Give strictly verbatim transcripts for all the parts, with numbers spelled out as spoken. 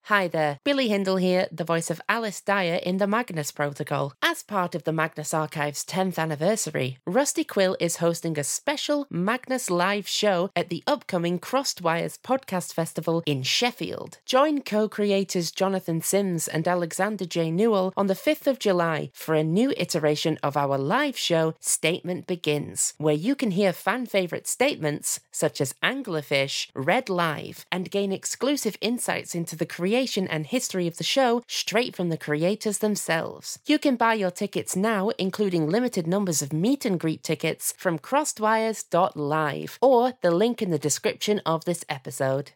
Hi there, Billy Hindle here, the voice of Alice Dyer in the Magnus Protocol. As part of the Magnus Archive's tenth anniversary, Rusty Quill is hosting a special Magnus live show at the upcoming Crossed Wires Podcast Festival in Sheffield. Join co-creators Jonathan Sims and Alexander J. Newell on the fifth of July for a new iteration of our live show, Statement Begins, where you can hear fan-favourite statements such as Anglerfish read live and gain exclusive insights into the creation and history of the show straight from the creators themselves. You can buy your tickets now, including limited numbers of meet and greet tickets, from crossedwires dot live or the link in the description of this episode.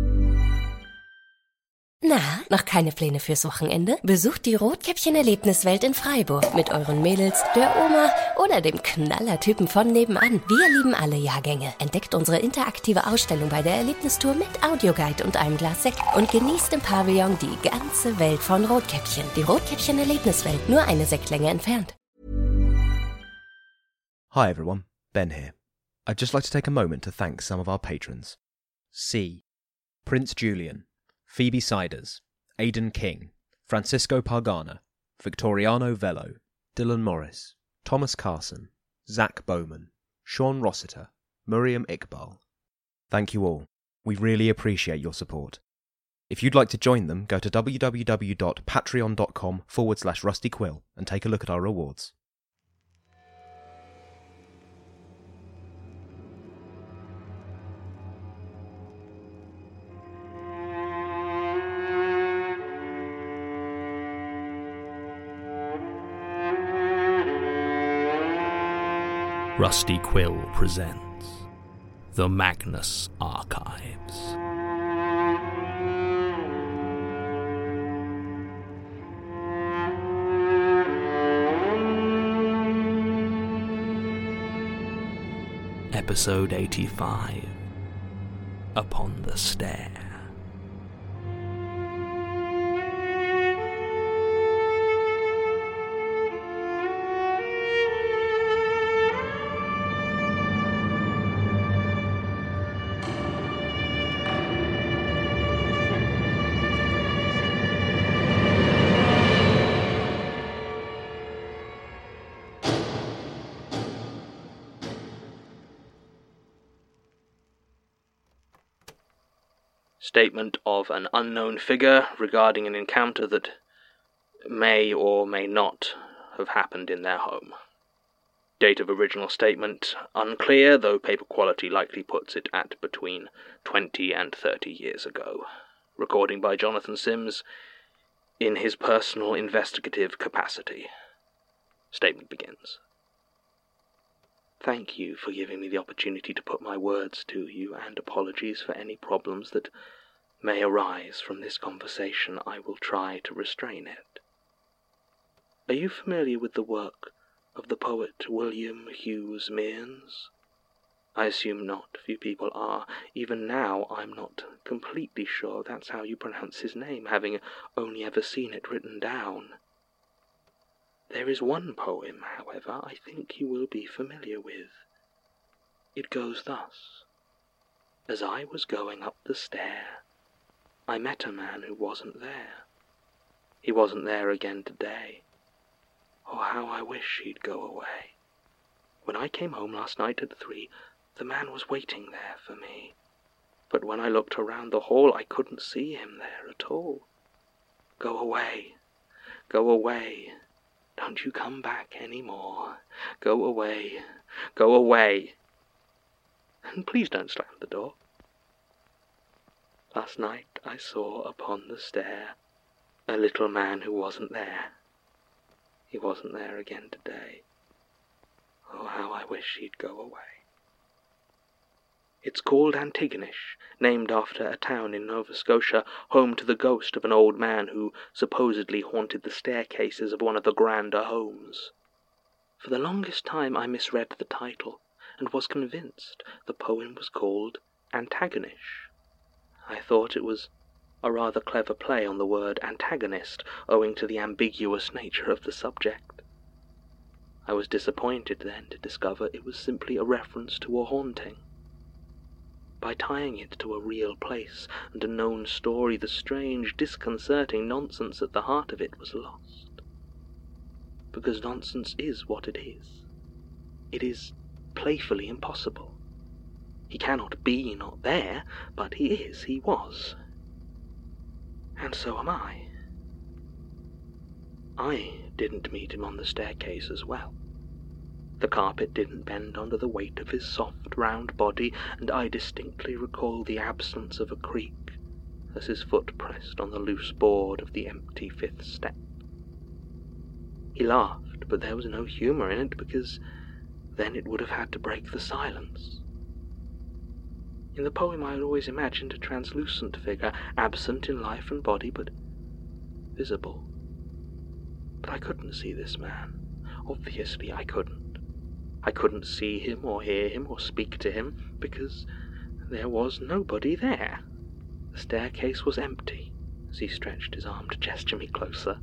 Na, noch keine Pläne fürs Wochenende? Besucht die Rotkäppchen-Erlebniswelt in Freiburg mit euren Mädels, der Oma oder dem Knallertypen von nebenan. Wir lieben alle Jahrgänge. Entdeckt unsere interaktive Ausstellung bei der Erlebnistour mit Audioguide und einem Glas Sekt und genießt im Pavillon die ganze Welt von Rotkäppchen. Die Rotkäppchen-Erlebniswelt, nur eine Sektlänge entfernt. Hi everyone, Ben here. I'd just like to take a moment to thank some of our patrons. C. Prince Julian, Phoebe Siders, Aidan King, Francisco Pargana, Victoriano Velo, Dylan Morris, Thomas Carson, Zach Bowman, Sean Rossiter, Miriam Iqbal. Thank you all. We really appreciate your support. If you'd like to join them, go to www.patreon.com forward slash rustyquill and take a look at our rewards. Rusty Quill presents The Magnus Archives. Episode eighty-five, Upon the Stair. Statement of an unknown figure regarding an encounter that may or may not have happened in their home. Date of original statement unclear, though paper quality likely puts it at between twenty and thirty years ago. Recording by Jonathan Sims in his personal investigative capacity. Statement begins. Thank you for giving me the opportunity to put my words to you, and apologies for any problems that may arise from this conversation. I will try to restrain it. Are you familiar with the work of the poet William Hughes Mearns? I assume not. Few people are. Even now, I'm not completely sure that's how you pronounce his name, having only ever seen it written down. There is one poem, however, I think you will be familiar with. It goes thus. As I was going up the stair, I met a man who wasn't there. He wasn't there again today. Oh, how I wish he'd go away. When I came home last night at three, the man was waiting there for me. But when I looked around the hall, I couldn't see him there at all. Go away. Go away. Don't you come back any more. Go away. Go away. And please don't slam the door. Last night I saw upon the stair a little man who wasn't there. He wasn't there again today. Oh, how I wish he'd go away. It's called Antigonish, named after a town in Nova Scotia, home to the ghost of an old man who supposedly haunted the staircases of one of the grander homes. For the longest time I misread the title, and was convinced the poem was called Antagonish. I thought it was a rather clever play on the word antagonist, owing to the ambiguous nature of the subject. I was disappointed then to discover it was simply a reference to a haunting. by tying it to a real place and a known story, the strange, disconcerting nonsense at the heart of it was lost. Because nonsense is what it is. It is playfully impossible. He cannot be not there, but he is, he was. And so am I. I didn't meet him on the staircase as well. The carpet didn't bend under the weight of his soft, round body, and I distinctly recall the absence of a creak as his foot pressed on the loose board of the empty fifth step. He laughed, but there was no humour in it, because then it would have had to break the silence. In the poem I had always imagined a translucent figure, absent in life and body, but visible. But I couldn't see this man. Obviously I couldn't. I couldn't see him or hear him or speak to him, because there was nobody there. The staircase was empty, as he stretched his arm to gesture me closer.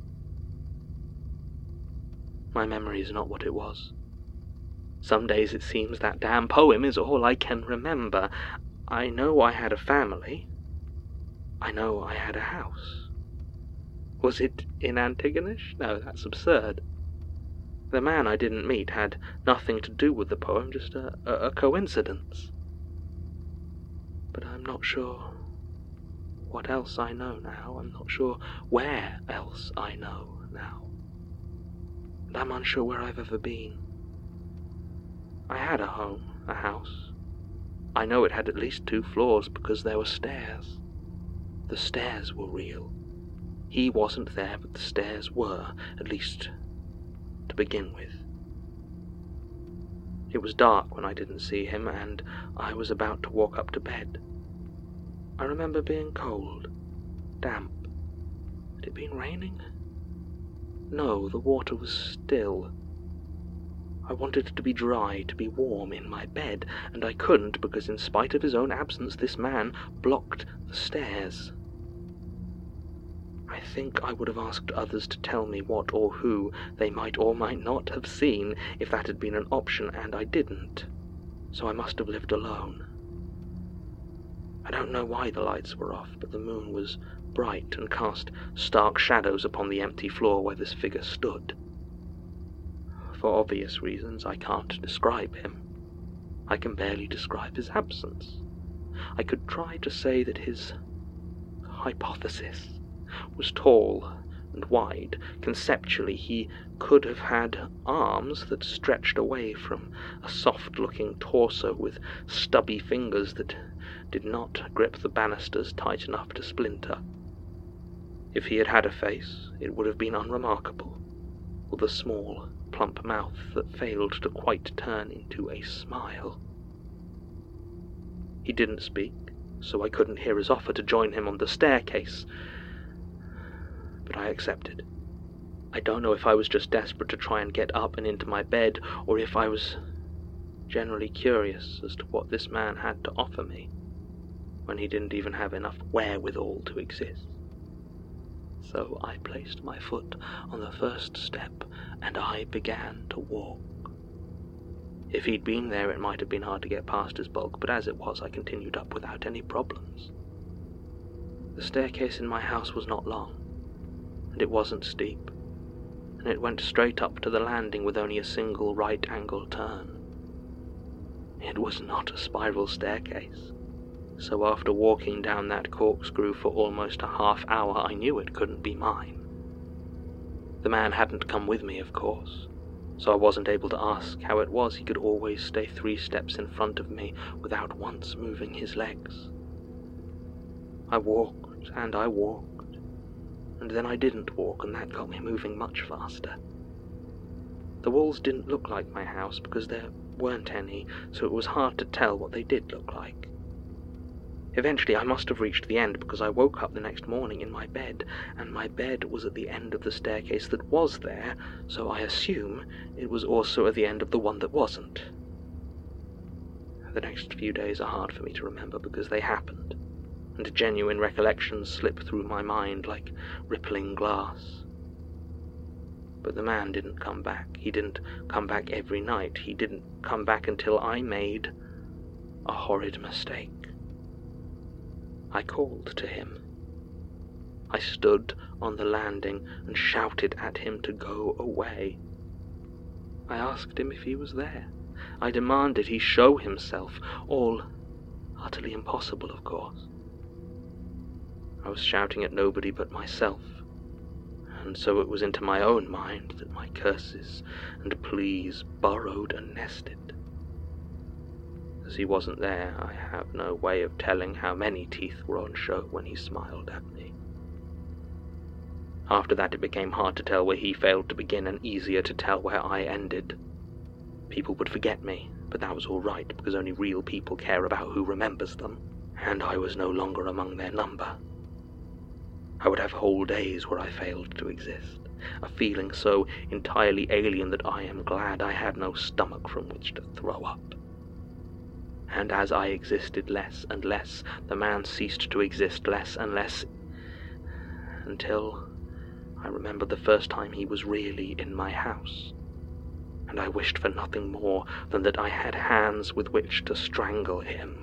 My memory is not what it was. Some days it seems that damn poem is all I can remember. I know I had a family. I know I had a house. Was it in Antigonish? No, that's absurd. The man I didn't meet had nothing to do with the poem, just a, a, a coincidence. But I'm not sure what else I know now. I'm not sure where else I know now. And I'm unsure where I've ever been. I had a home, a house. I know it had at least two floors because there were stairs. The stairs were real. He wasn't there, but the stairs were, at least to begin with. It was dark when I didn't see him, and I was about to walk up to bed. I remember being cold, damp. Had it been raining? No, the water was still. I wanted it to be dry, to be warm in my bed, and I couldn't because in spite of his own absence this man blocked the stairs. I think I would have asked others to tell me what or who they might or might not have seen if that had been an option, and I didn't, so I must have lived alone. I don't know why the lights were off, but the moon was bright and cast stark shadows upon the empty floor where this figure stood. For obvious reasons, I can't describe him. I can barely describe his absence. I could try to say that his hypothesis was tall and wide. Conceptually, he could have had arms that stretched away from a soft-looking torso with stubby fingers that did not grip the banisters tight enough to splinter. If he had had a face, it would have been unremarkable, with a small, plump mouth that failed to quite turn into a smile. He didn't speak, so I couldn't hear his offer to join him on the staircase, but I accepted. I don't know if I was just desperate to try and get up and into my bed, or if I was generally curious as to what this man had to offer me, when he didn't even have enough wherewithal to exist. So I placed my foot on the first step, and I began to walk. If he'd been there, it might have been hard to get past his bulk, but as it was, I continued up without any problems. The staircase in my house was not long, and it wasn't steep, and it went straight up to the landing with only a single right-angle turn. It was not a spiral staircase, so after walking down that corkscrew for almost a half hour, I knew it couldn't be mine. The man hadn't come with me, of course, so I wasn't able to ask how it was he could always stay three steps in front of me without once moving his legs. I walked, and I walked, and then I didn't walk, and that got me moving much faster. The walls didn't look like my house because there weren't any, so it was hard to tell what they did look like. Eventually I must have reached the end because I woke up the next morning in my bed, and my bed was at the end of the staircase that was there, so I assume it was also at the end of the one that wasn't. The next few days are hard for me to remember because they happened, and genuine recollections slip through my mind like rippling glass. But the man didn't come back. He didn't come back every night. He didn't come back until I made a horrid mistake. I called to him. I stood on the landing and shouted at him to go away. I asked him if he was there. I demanded he show himself, all utterly impossible, of course. I was shouting at nobody but myself, and so it was into my own mind that my curses and pleas burrowed and nested. As he wasn't there, I have no way of telling how many teeth were on show when he smiled at me. After that, it became hard to tell where he failed to begin and easier to tell where I ended. People would forget me, but that was all right, because only real people care about who remembers them, and I was no longer among their number. I would have whole days where I failed to exist, a feeling so entirely alien that I am glad I had no stomach from which to throw up. And as I existed less and less, the man ceased to exist less and less, until I remembered the first time he was really in my house, and I wished for nothing more than that I had hands with which to strangle him.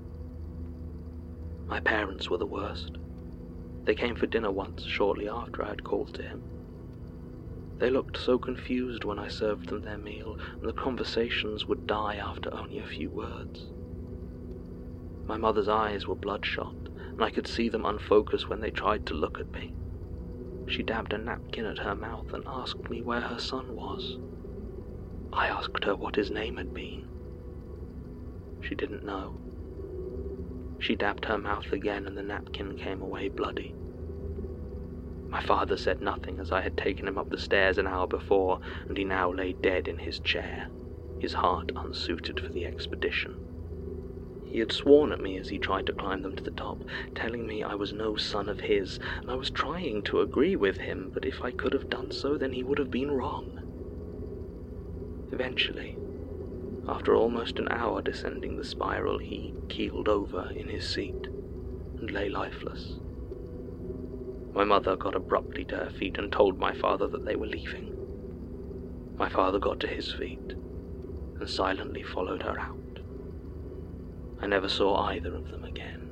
My parents were the worst. They came for dinner once, shortly after I had called to him. They looked so confused when I served them their meal, and the conversations would die after only a few words. My mother's eyes were bloodshot, and I could see them unfocus when they tried to look at me. She dabbed a napkin at her mouth and asked me where her son was. I asked her what his name had been. She didn't know. She dabbed her mouth again and the napkin came away bloody. My father said nothing, as I had taken him up the stairs an hour before, and he now lay dead in his chair, his heart unsuited for the expedition. He had sworn at me as he tried to climb them to the top, telling me I was no son of his, and I was trying to agree with him, but if I could have done so, then he would have been wrong. Eventually, after almost an hour descending the spiral, he keeled over in his seat and lay lifeless. My mother got abruptly to her feet and told my father that they were leaving. My father got to his feet and silently followed her out. I never saw either of them again.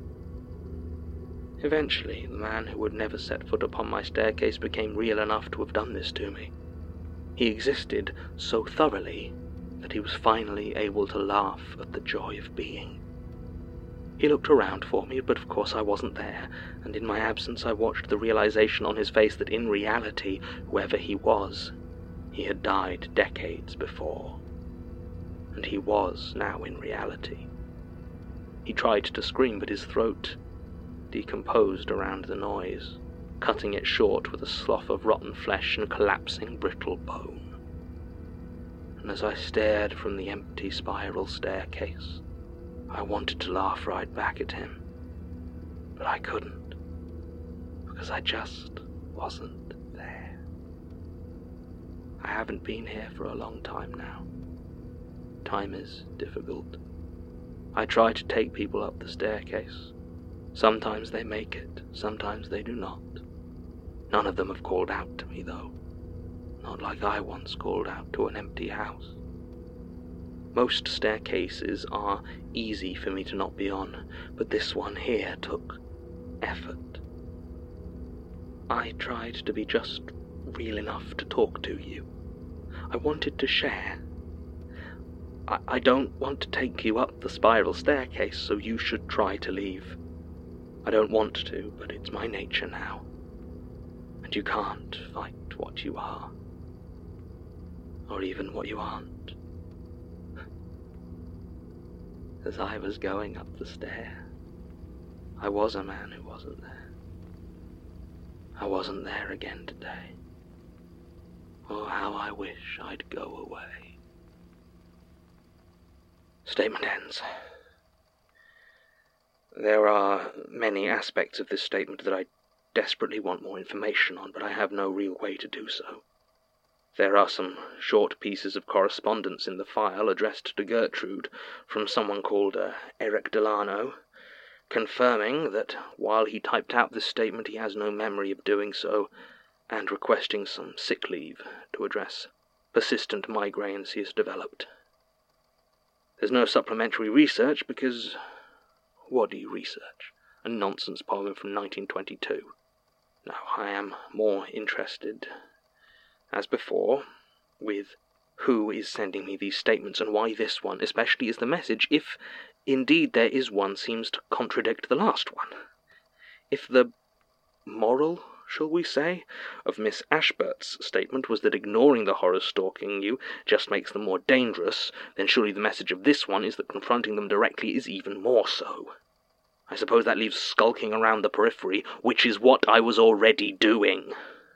Eventually, the man who would never set foot upon my staircase became real enough to have done this to me. He existed so thoroughly that he was finally able to laugh at the joy of being. He looked around for me, but of course I wasn't there, and in my absence I watched the realization on his face that in reality, whoever he was, he had died decades before. And he was now in reality. He tried to scream, but his throat decomposed around the noise, cutting it short with a slough of rotten flesh and collapsing brittle bone. And as I stared from the empty spiral staircase, I wanted to laugh right back at him, but I couldn't, because I just wasn't there. I haven't been here for a long time now. Time is difficult. I try to take people up the staircase. Sometimes they make it, sometimes they do not. None of them have called out to me, though. Not like I once called out to an empty house. Most staircases are easy for me to not be on, but this one here took effort. I tried to be just real enough to talk to you. I wanted to share. I, I don't want to take you up the spiral staircase, so you should try to leave. I don't want to, but it's my nature now. And you can't fight what you are. Or even what you aren't. As I was going up the stair, I was a man who wasn't there. I wasn't there again today. Oh, how I wish I'd go away. Statement ends. There are many aspects of this statement that I desperately want more information on, but I have no real way to do so. There are some short pieces of correspondence in the file addressed to Gertrude from someone called uh, Eric Delano, confirming that while he typed out this statement he has no memory of doing so, and requesting some sick leave to address persistent migraines he has developed. There's no supplementary research because what do you research? a nonsense poem from nineteen twenty-two. No, I am more interested, as before, with who is sending me these statements and why this one especially is the message, if indeed there is one, seems to contradict the last one. If the moral, shall we say, of Miss Ashburt's statement was that ignoring the horrors stalking you just makes them more dangerous, then surely the message of this one is that confronting them directly is even more so. I suppose that leaves skulking around the periphery, which is what I was already doing.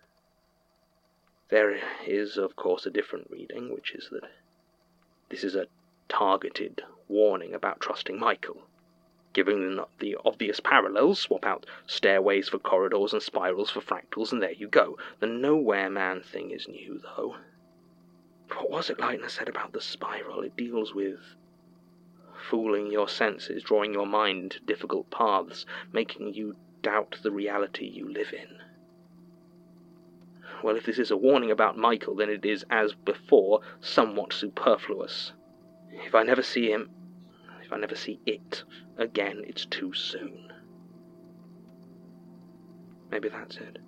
There is, of course, a different reading, which is that this is a targeted warning about trusting Michael. Giving them the obvious parallels, swap out stairways for corridors and spirals for fractals, and there you go. The Nowhere Man thing is new, though. What was it Leitner said about the spiral? It deals with fooling your senses, drawing your mind into difficult paths, making you doubt the reality you live in. Well, if this is a warning about Michael, then it is, as before, somewhat superfluous. If I never see him, if I never see it again, it's too soon. Maybe that's it.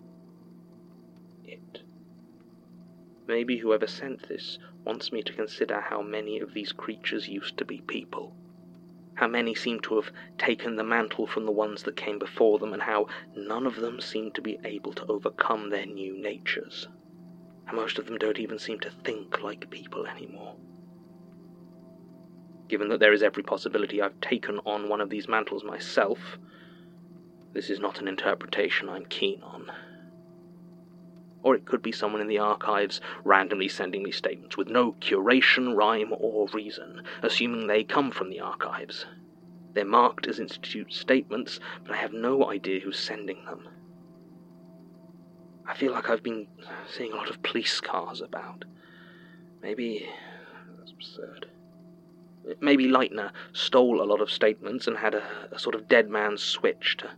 It. Maybe whoever sent this wants me to consider how many of these creatures used to be people. How many seem to have taken the mantle from the ones that came before them, and how none of them seem to be able to overcome their new natures. And most of them don't even seem to think like people anymore. Given that there is every possibility I've taken on one of these mantles myself, this is not an interpretation I'm keen on. Or it could be someone in the archives randomly sending me statements with no curation, rhyme, or reason, assuming they come from the archives. They're marked as Institute statements, but I have no idea who's sending them. I feel like I've been seeing a lot of police cars about. Maybe that's absurd. Maybe Leitner stole a lot of statements and had a, a sort of dead man's switch to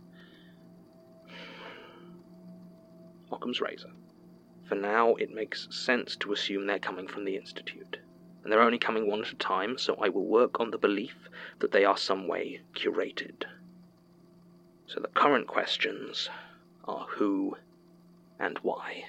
Occam's razor. For now, it makes sense to assume they're coming from the Institute, and they're only coming one at a time, so I will work on the belief that they are some way curated. So the current questions are who and why.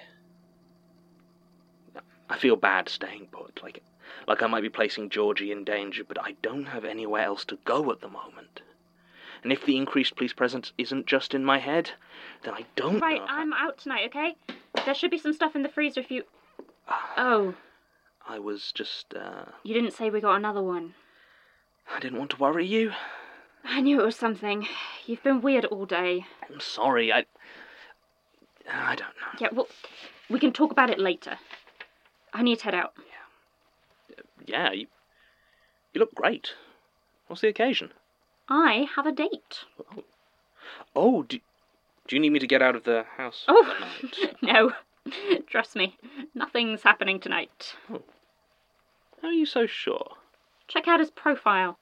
I feel bad staying put, like, like I might be placing Georgie in danger, but I don't have anywhere else to go at the moment. And if the increased police presence isn't just in my head, then I don't Right, know. I'm out tonight, okay? There should be some stuff in the freezer if you... Oh. I was just, uh... You didn't say we got another one. I didn't want to worry you. I knew it was something. You've been weird all day. I'm sorry, I... I don't know. Yeah, well, we can talk about it later. I need to head out. Yeah, yeah you, you look great. What's the occasion? I have a date. Oh, oh do, do you need me to get out of the house? Oh, no. Trust me, nothing's happening tonight. Oh. How are you so sure? Check out his profile.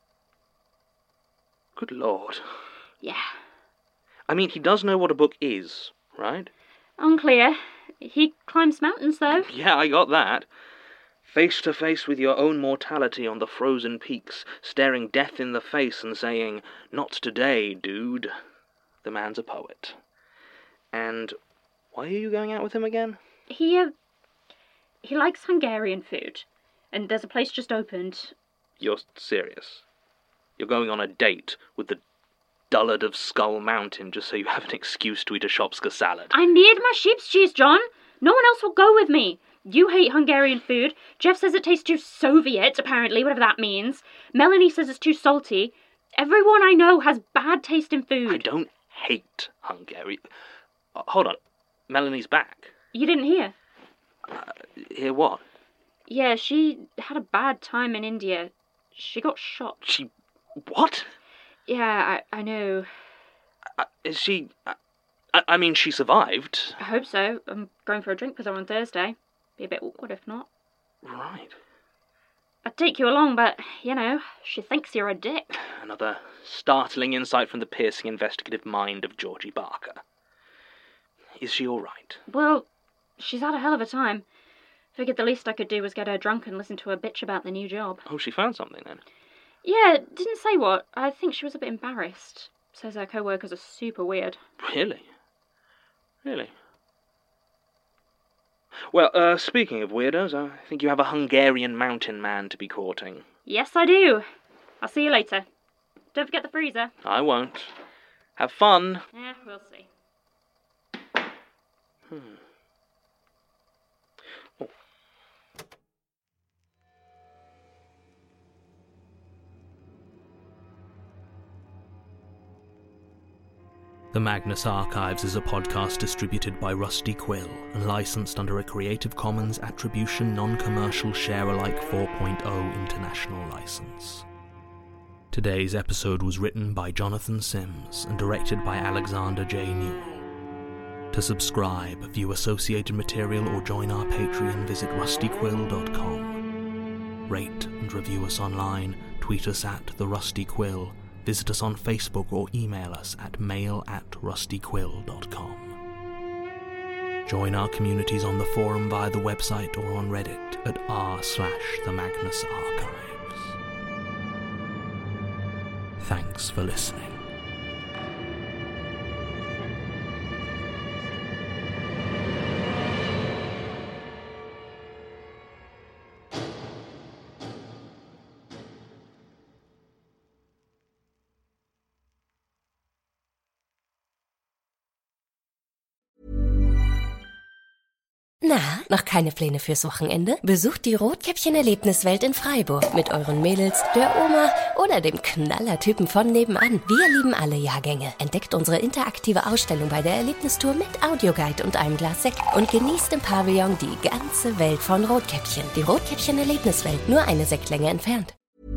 Good Lord. Yeah. I mean, he does know what a book is, right? Unclear. He climbs mountains, though. Yeah, I got that. Face to face with your own mortality on the frozen peaks, staring death in the face and saying, "Not today, dude." The man's a poet. And why are you going out with him again? He, uh, he likes Hungarian food. And there's a place just opened. You're serious? You're going on a date with the dullard of Skull Mountain just so you have an excuse to eat a Shopska salad? I need my sheep's cheese, John. No one else will go with me. You hate Hungarian food. Jeff says it tastes too Soviet, apparently, whatever that means. Melanie says it's too salty. Everyone I know has bad taste in food. I don't hate Hungary. Uh, hold on. Melanie's back. You didn't hear? Uh, hear what? Yeah, she had a bad time in India. She got shot. She... what? Yeah, I, I know. Uh, is she... Uh, I, I mean, she survived. I hope so. I'm going for a drink with her on Thursday. Be a bit awkward if not. Right. I'd take you along, but, you know, she thinks you're a dick. Another startling insight from the piercing investigative mind of Georgie Barker. Is she all right? Well, she's had a hell of a time. Figured the least I could do was get her drunk and listen to her bitch about the new job. Oh, she found something then? Yeah, didn't say what. I think she was a bit embarrassed. Says her co-workers are super weird. Really? Really? Well, uh, speaking of weirdos, I think you have a Hungarian mountain man to be courting. Yes, I do. I'll see you later. Don't forget the freezer. I won't. Have fun. Yeah, we'll see. Hmm. Oh. The Magnus Archives is a podcast distributed by Rusty Quill and licensed under a Creative Commons Attribution Non-Commercial Share-alike four point oh international license. Today's episode was written by Jonathan Sims and directed by Alexander J. Newell. To subscribe, view associated material or join our Patreon, visit rusty quill dot com. Rate and review us online, tweet us at The Rusty Quill, visit us on Facebook or email us at mail at rusty quill dot com. Join our communities on the forum via the website or on Reddit at r slash the Magnus Archives. Thanks for listening. Na, noch keine Pläne fürs Wochenende? Besucht die Rotkäppchen-Erlebniswelt in Freiburg mit euren Mädels, der Oma oder dem Knallertypen von nebenan. Wir lieben alle Jahrgänge. Entdeckt unsere interaktive Ausstellung bei der Erlebnistour mit Audioguide und einem Glas Sekt und genießt im Pavillon die ganze Welt von Rotkäppchen. Die Rotkäppchen-Erlebniswelt, nur eine Sektlänge entfernt.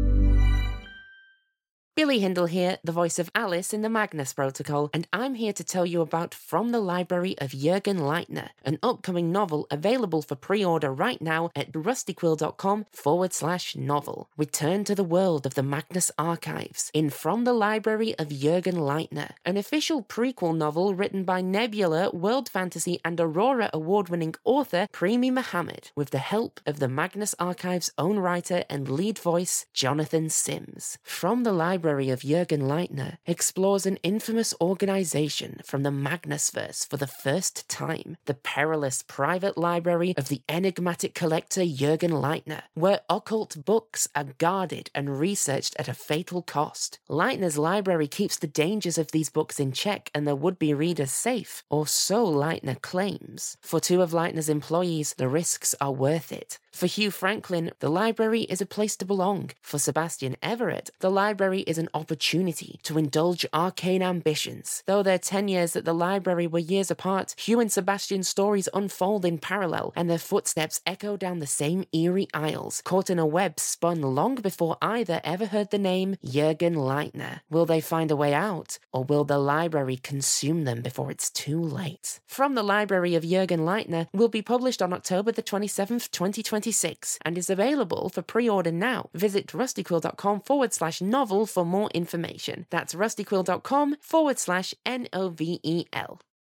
Billy Hindle here, the voice of Alice in the Magnus Protocol, and I'm here to tell you about From the Library of Jürgen Leitner, an upcoming novel available for pre-order right now at rustyquill.com forward slash novel. Return to the world of the Magnus Archives in From the Library of Jürgen Leitner, an official prequel novel written by Nebula, World Fantasy and Aurora award-winning author Premi Mohammed, with the help of the Magnus Archives' own writer and lead voice, Jonathan Sims. From the Library of Jürgen Leitner explores an infamous organization from the Magnusverse for the first time, the perilous private library of the enigmatic collector Jürgen Leitner, where occult books are guarded and researched at a fatal cost. Leitner's library keeps the dangers of these books in check and their would-be readers safe, or so Leitner claims. For two of Leitner's employees, the risks are worth it. For Hugh Franklin, the library is a place to belong. For Sebastian Everett, the library is an opportunity to indulge arcane ambitions. Though their ten years at the library were years apart, Hugh and Sebastian's stories unfold in parallel, and their footsteps echo down the same eerie aisles, caught in a web spun long before either ever heard the name Jürgen Leitner. Will they find a way out, or will the library consume them before it's too late? From the Library of Jürgen Leitner will be published on October the twenty-seventh, twenty twenty-six, and is available for pre-order now. Visit rustyquill.com forward slash novel for more information. That's rustyquill.com forward slash N O V E L.